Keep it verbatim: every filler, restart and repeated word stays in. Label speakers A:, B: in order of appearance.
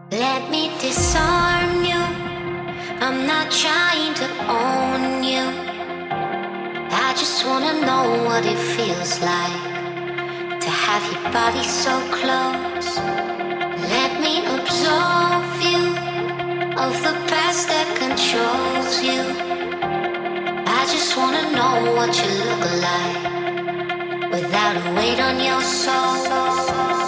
A: Let me disarm you. I'm not trying to own you. I just wanna know what it feels like to have your body so close. Let me absolve you of the past that controls you. I just wanna know what you look like without a weight on your soul.